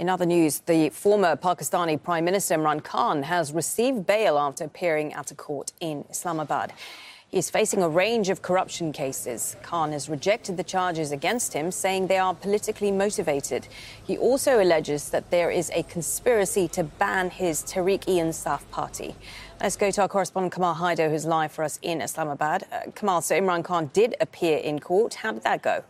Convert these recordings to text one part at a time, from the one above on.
In other news, the former Pakistani Prime Minister Imran Khan has received bail after appearing at a court in Islamabad. He is facing a range of corruption cases. Khan has rejected the charges against him, saying they are politically motivated. He also alleges that there is a conspiracy to ban his Tehreek-e-Insaf party. Let's go to our correspondent Kamal Haider, who's live for us in Islamabad. Kamal, so Imran Khan did appear in court. How did that go?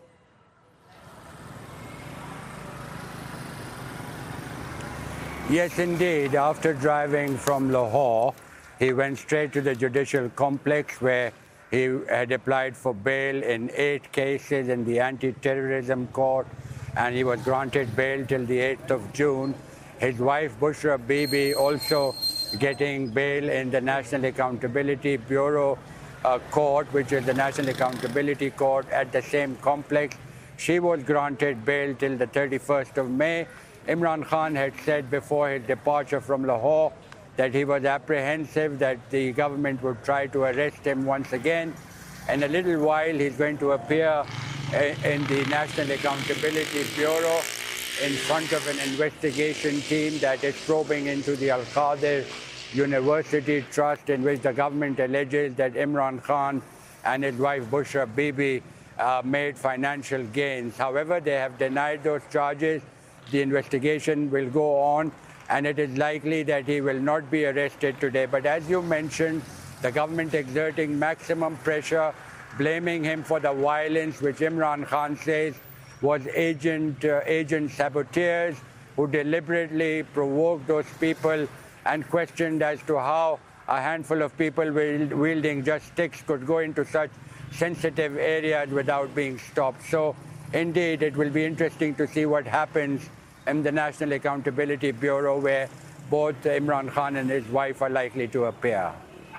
Yes, indeed. After driving from Lahore, he went straight to the judicial complex where he had applied for bail in 8 cases in the anti-terrorism court, and he was granted bail till the 8th of June. His wife, Bushra Bibi, also getting bail in the National Accountability Bureau court, which is the National Accountability Court at the same complex. She was granted bail till the 31st of May. Imran Khan had said before his departure from Lahore that he was apprehensive that the government would try to arrest him once again. In a little while, he's going to appear in the National Accountability Bureau in front of an investigation team that is probing into the Al-Qadir University Trust, in which the government alleges that Imran Khan and his wife Bushra Bibi made financial gains. However, they have denied those charges. The investigation will go on, and it is likely that he will not be arrested today. But as you mentioned, the government exerting maximum pressure, blaming him for the violence, which Imran Khan says was agent saboteurs who deliberately provoked those people, and questioned as to how a handful of people wielding just sticks could go into such sensitive areas without being stopped. So, indeed, it will be interesting to see what happens in the National Accountability Bureau, where both Imran Khan and his wife are likely to appear.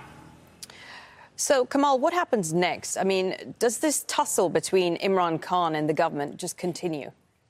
So, Kamal, what happens next? I mean, does this tussle between Imran Khan and the government just continue?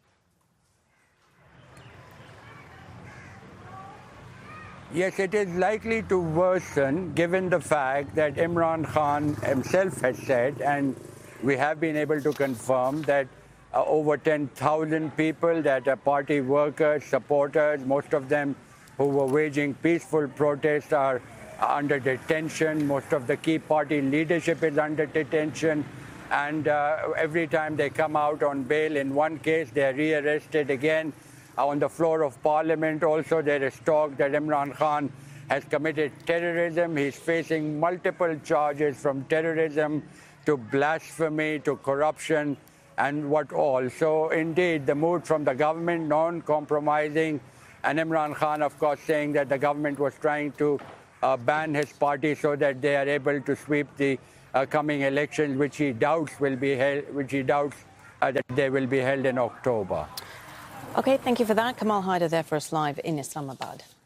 Yes, it is likely to worsen, given the fact that Imran Khan himself has said, and we have been able to confirm, that over 10,000 people that are party workers, supporters, most of them who were waging peaceful protests, are under detention. Most of the key party leadership is under detention. And every time they come out on bail, in one case, they are rearrested again on the floor of Parliament. Also, there is talk that Imran Khan has committed terrorism. He's facing multiple charges, from terrorism to blasphemy to corruption and what all. So, indeed, the mood from the government, non-compromising, and Imran Khan, of course, saying that the government was trying to ban his party so that they are able to sweep the coming elections, which he doubts will be held, that they will be held in October. OK, thank you for that. Kamal Haider there for us live in Islamabad.